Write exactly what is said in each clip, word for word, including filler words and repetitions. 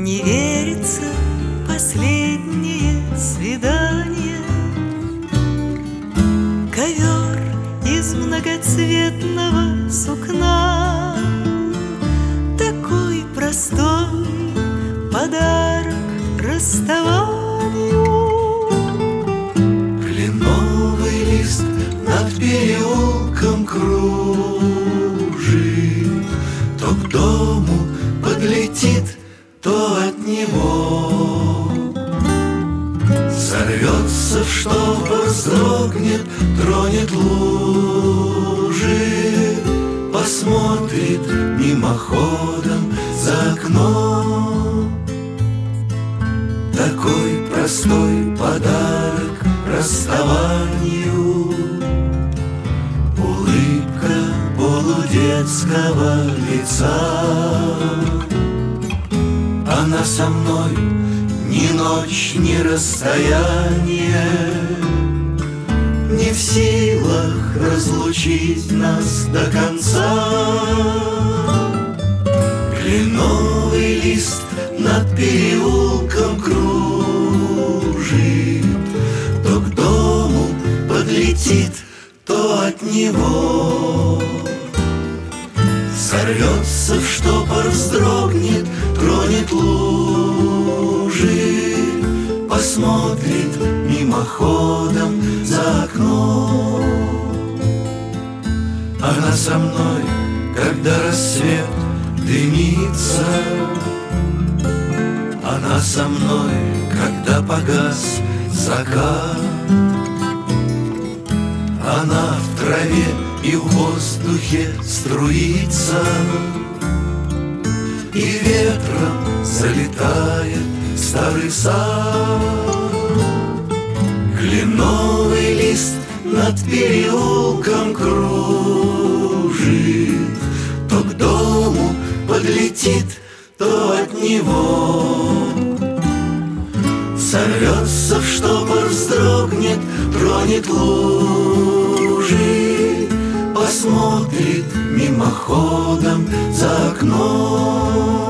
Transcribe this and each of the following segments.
Не верится последнее свидание. Ковер из многоцветного сукна, такой простой подарок расставанию. Кленовый лист над переулком кружит, то к дому подлетит, то от него сорвется в штопор, вздрогнет, тронет лужи, посмотрит мимоходом за окном. Такой простой подарок расставанию, улыбка полудетского лица. Она со мной ни ночь, ни расстояние, не в силах разлучить нас до конца. Кленовый лист над переулком кружит, то к дому подлетит, то от него сорвется в штопор, вздрогнет, тронет лужи, посмотрит мимоходом за окном. Она со мной, когда рассвет дымится, она со мной, когда погас закат. Она в траве и в воздухе струится, и ветром залетает в старый сад. Кленовый лист над переулком кружит, то к дому подлетит, то от него сорвется в штопор, вздрогнет, тронет лужи, посмотрит мимоходом за окном.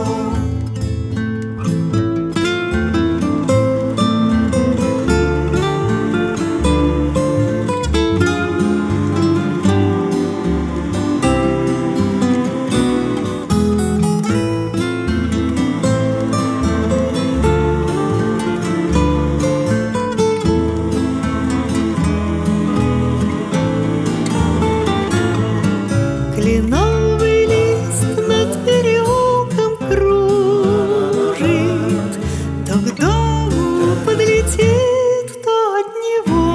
Кленовый лист над переулком кружит, то к дому подлетит, то от него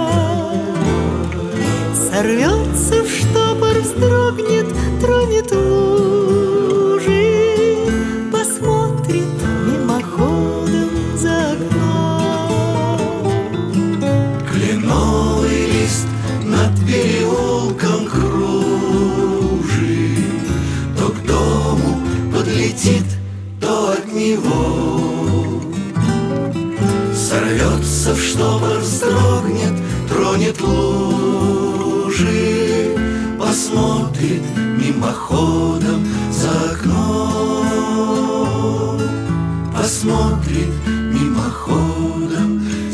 сорвется в штопор, вздрогнет, тронет лужи, посмотрит мимоходом за окном. Кленовый лист над переулком кружит, то к дому подлетит, то от него сорвется в штопор, вздрогнет, тронет лужи, посмотрит мимоходом за окном, посмотрит мимоходом